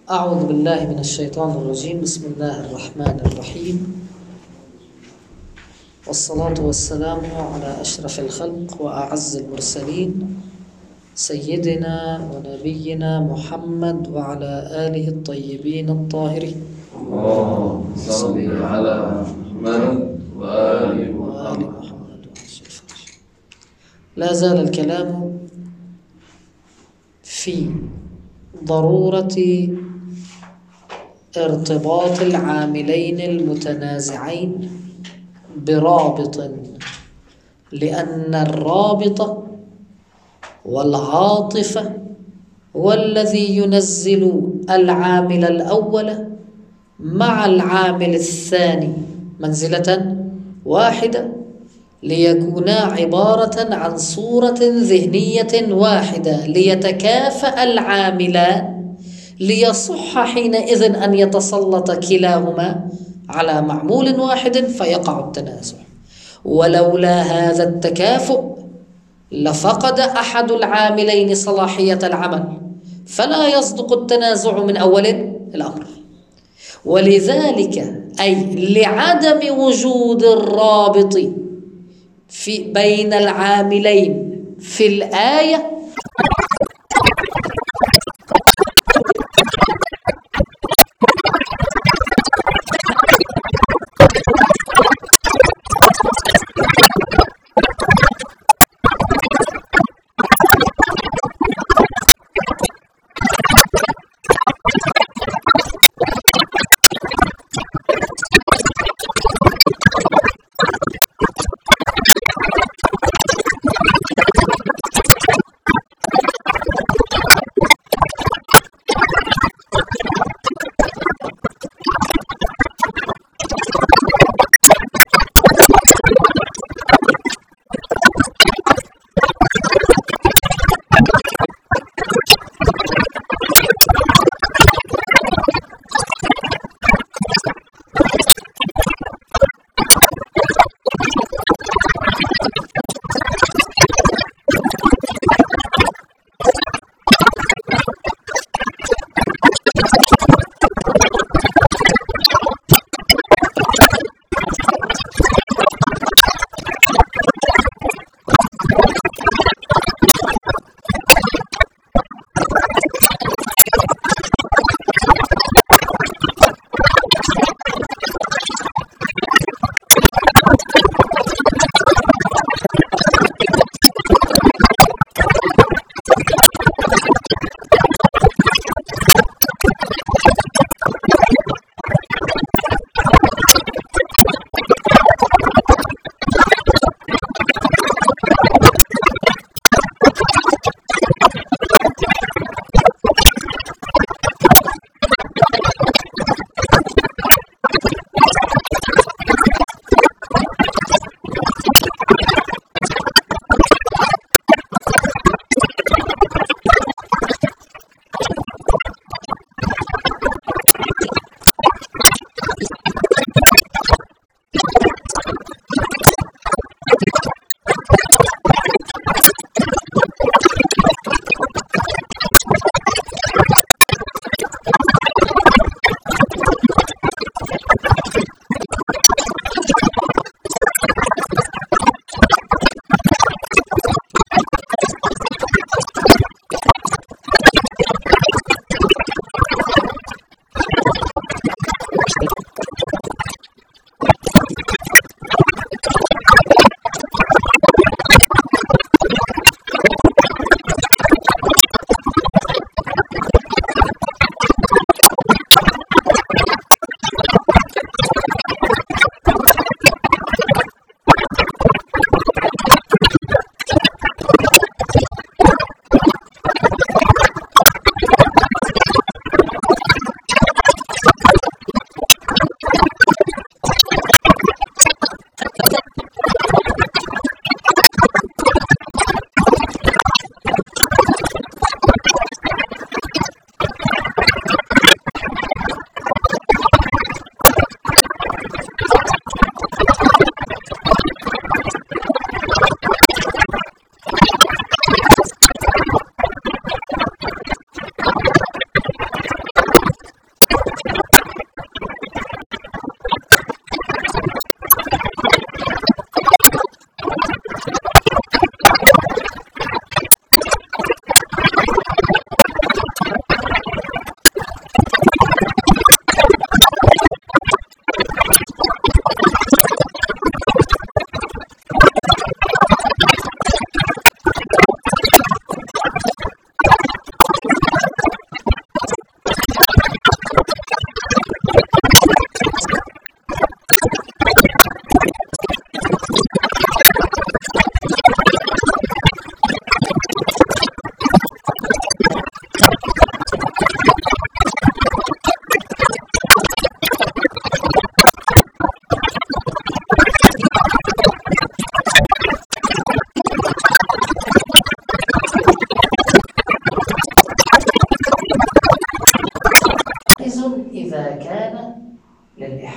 أعوذ بالله من الشيطان الرجيم. بسم الله الرحمن الرحيم، والصلاة والسلام على أشرف الخلق وأعز المرسلين سيدنا ونبينا محمد وعلى آله الطيبين الطاهرين. اللهم صل على محمد وآل محمد. لا زال الكلام في ضرورة ارتباط العاملين المتنازعين برابط، لأن الرابط والعاطفة هو الذي ينزل العامل الأول مع العامل الثاني منزلة واحدة، ليكونا عبارة عن صورة ذهنية واحدة، ليتكافأ العاملان، ليصح حينئذ أن يتسلط كلاهما على معمول واحد فيقع التنازع. ولولا هذا التكافؤ لفقد أحد العاملين صلاحية العمل، فلا يصدق التنازع من أول الأمر. ولذلك أي لعدم وجود الرابط بين العاملين في الآية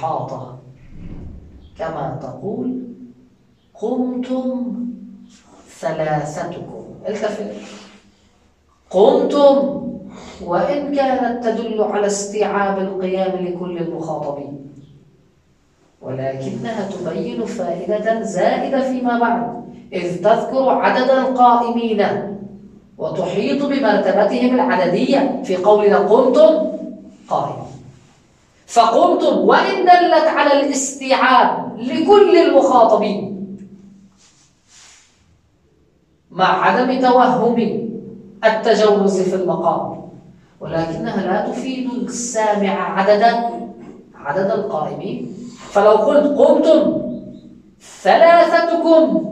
الإحاطة، كما تقول قمتم ثلاثتكم. التفت، قمتم وإن كانت تدل على استيعاب القيام لكل المخاطبين، ولكنها تبين فائدة زائدة فيما بعد، إذ تذكر عدد القائمين وتحيط بمرتبتهم العددية في قولنا قمتم قائم. فقمتم وإن دلت على الاستيعاب لكل المخاطبين مع عدم توهم التجوز في المقام، ولكنها لا تفيد السامع عدد القائمين. فلو قلت قمتم ثلاثتكم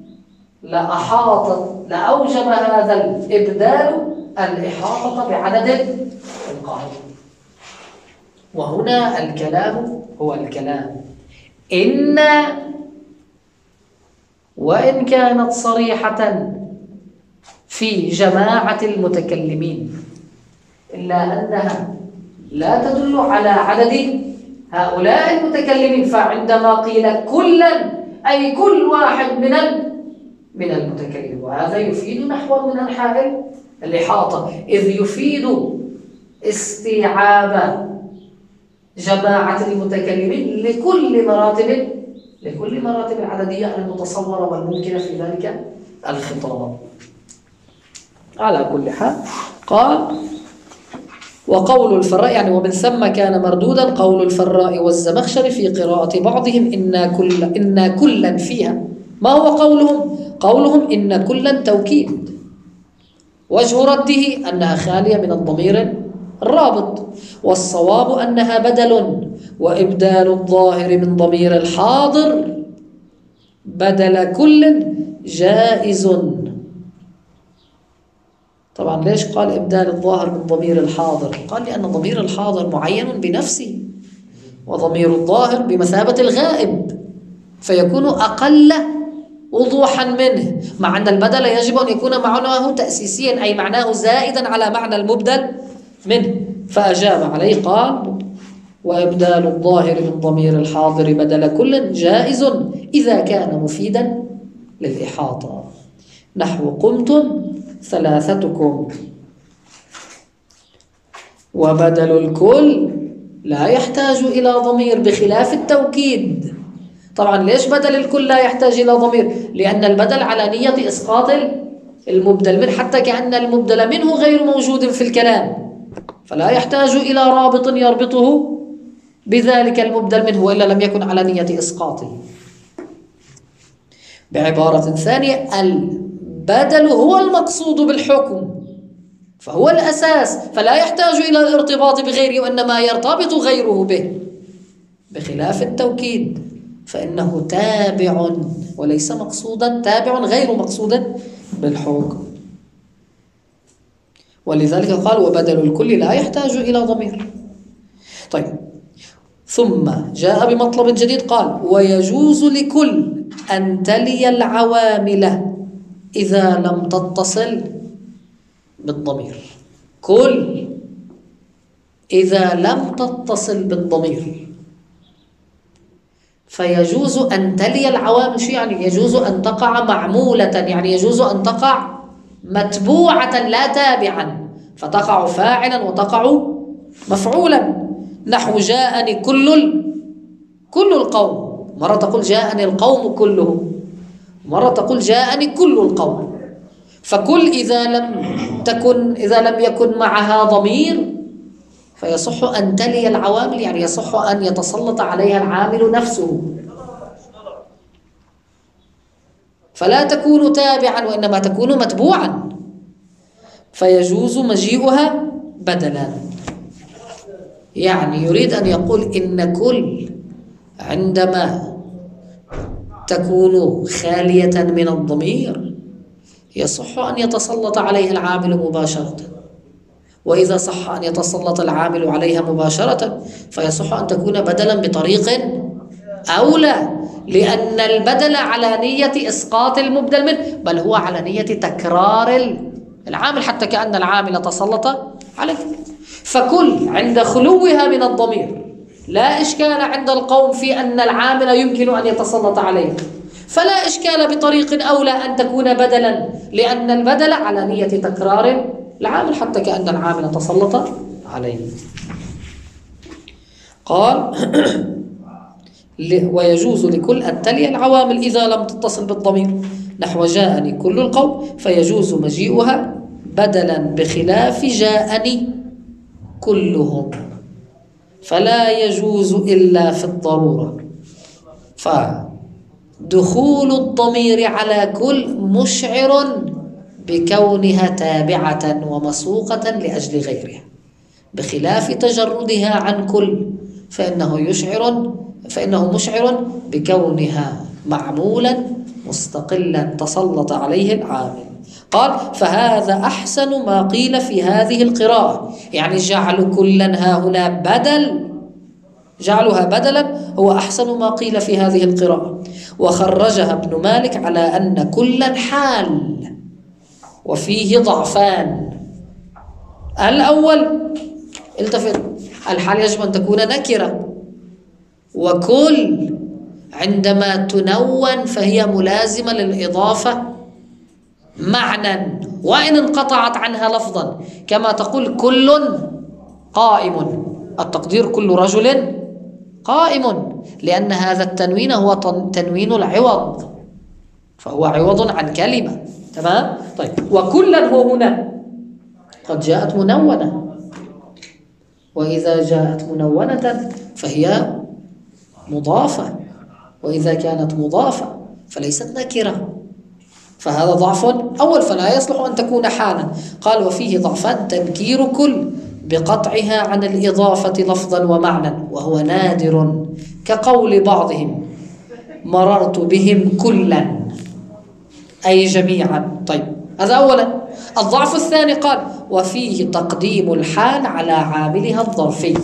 لأوجب هذا الإبدال الإحاطة بعدد القائمين. وهنا الكلام هو الكلام إن وإن كانت صريحة في جماعة المتكلمين، إلا أنها لا تدل على عدد هؤلاء المتكلمين. فعندما قيل كلا أي كل واحد من المتكلمين، وهذا يفيد نحو من أنحاء الإحاطة، إذ يفيد استيعاب جماعة المتكلمين لكل مراتب العددية المتصورة والممكنة في ذلك الخطاب. على كل حال قال وقول الفراء، يعني ومن ثم كان مردودا قول الفراء والزمخشري في قراءة بعضهم إن كلا فيها. ما هو قولهم؟ قولهم إن كلا توكيد، وجه رده أنها خالية من الضمير الرابط، والصواب أنها بدل، وإبدال الظاهر من ضمير الحاضر بدل كل جائز. طبعا ليش قال إبدال الظاهر من ضمير الحاضر؟ قال لأن ضمير الحاضر معين بنفسه، وضمير الظاهر بمثابة الغائب، فيكون أقل وضوحا منه، مع أن البدل يجب أن يكون معناه تأسيسيا، أي معناه زائدا على معنى المبدل منه. فأجاب عليه قال وإبدال الظاهر من ضمير الحاضر بدل كل جائز إذا كان مفيدا للإحاطة، نحو قمتم ثلاثتكم. وبدل الكل لا يحتاج إلى ضمير بخلاف التوكيد. طبعا ليش بدل الكل لا يحتاج إلى ضمير؟ لأن البدل على نية إسقاط المبدل منه، حتى كأن المبدل منه غير موجود في الكلام، فلا يحتاج إلى رابط يربطه بذلك المبدل منه، وإلا لم يكن على نية إسقاطه. بعبارة ثانية، البدل هو المقصود بالحكم، فهو الأساس، فلا يحتاج إلى الارتباط بغيره، وإنما يرتبط غيره به، بخلاف التوكيد فإنه تابع وليس مقصودا، تابع غير مقصود بالحكم. ولذلك قال وبدل الكل لا يحتاج إلى ضمير. طيب، ثم جاء بمطلب جديد قال ويجوز لكل أن تلي العوامل إذا لم تتصل بالضمير. كل إذا لم تتصل بالضمير، فيجوز أن تلي العوامل. شو يعني؟ يجوز أن تقع معمولة، يعني يجوز أن تقع متبوعة لا تابعا، فتقع فاعلا وتقع مفعولا. نحو جاءني كل القوم، مرة تقول جاءني القوم كلهم، مرة تقول جاءني كل القوم. فكل إذا لم يكن معها ضمير فيصح أن تلي العوامل، يعني يصح أن يتسلط عليها العامل نفسه، فلا تكون تابعا وإنما تكون متبوعا، فيجوز مجيئها بدلا. يعني يريد أن يقول إن كل عندما تكون خالية من الضمير يصح أن يتسلط عليها العامل مباشرة، وإذا صح أن يتسلط العامل عليها مباشرة فيصح أن تكون بدلا بطريق أولى، لأن البدل على نية إسقاط المبدل منه، بل هو على نية تكرار العامل، حتى كأن العامل تسلط عليه. فكل عند خلوها من الضمير لا إشكال عند القوم في أن العامل يمكن أن يتسلط عليه، فلا إشكال بطريق أولى أن تكون بدلا، لأن البدل على نية تكرار العامل حتى كأن العامل تسلط عليه. قال ويجوز لكل أن تلي العوامل إذا لم تتصل بالضمير، نحو جاءني كل القوم فيجوز مجيئها بدلا بخلاف جاءني كلهم، فلا يجوز إلا في الضرورة. فدخول الضمير على كل مشعر بكونها تابعة ومسوقة لأجل غيرها، بخلاف تجردها عن كل فإنه مشعر بكونها معمولا مستقلا تسلط عليه العامل. قال فهذا أحسن ما قيل في هذه القراءة، يعني جعل كلا ها هنا بدل، جعلها بدلا هو أحسن ما قيل في هذه القراءة. وخرجها ابن مالك على أن كلا حال وفيه ضعفان. الأول التفت، الحال يجب أن تكون نكرة، وكل عندما تنون فهي ملازمة للإضافة معنى وإن انقطعت عنها لفظا، كما تقول كل قائم، التقدير كل رجل قائم، لأن هذا التنوين هو تنوين العوض، فهو عوض عن كلمة. تمام؟ طيب، وكلا هو هنا قد جاءت منونة، وإذا جاءت منونة فهي مضافة، وإذا كانت مضافة فليست نكرة، فهذا ضعف أول، فلا يصلح أن تكون حالا. قال وفيه ضعفان، تنكير كل بقطعها عن الإضافة لفظا ومعنى، وهو نادر، كقول بعضهم مررت بهم كلا أي جميعا. طيب، هذا أولا. الضعف الثاني قال وفيه تقديم الحال على عاملها الظرفي.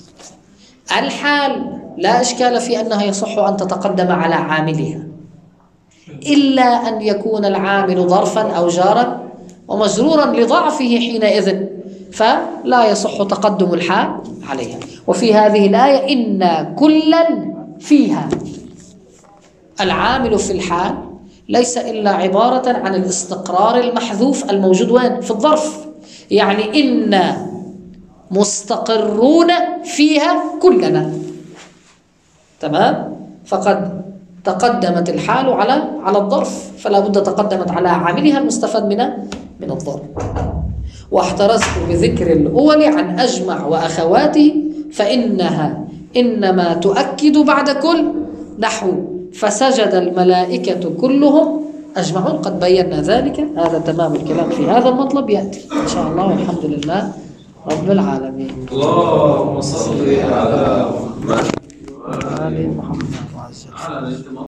الحال لا إشكال في أنها يصح أن تتقدم على عاملها، إلا أن يكون العامل ظرفا أو جارا ومجرورا لضعفه حينئذ، فلا يصح تقدم الحال عليها. وفي هذه الآية إن كلا فيها، العامل في الحال ليس إلا عبارة عن الاستقرار المحذوف الموجود وين؟ في الظرف، يعني إن مستقرون فيها كلنا. تمام؟ فقد تقدمت الحال على الظرف، فلا بد تقدمت على عاملها المستفاد من الظرف. واحترزت بذكر الأول عن أجمع وأخواته، فإنها إنما تؤكد بعد كل، نحو فسجد الملائكة كلهم أجمعون. قد بينا ذلك، هذا تمام الكلام في هذا المطلب، يأتي إن شاء الله، والحمد لله رب العالمين. اللهم صل على محمد وآل محمد.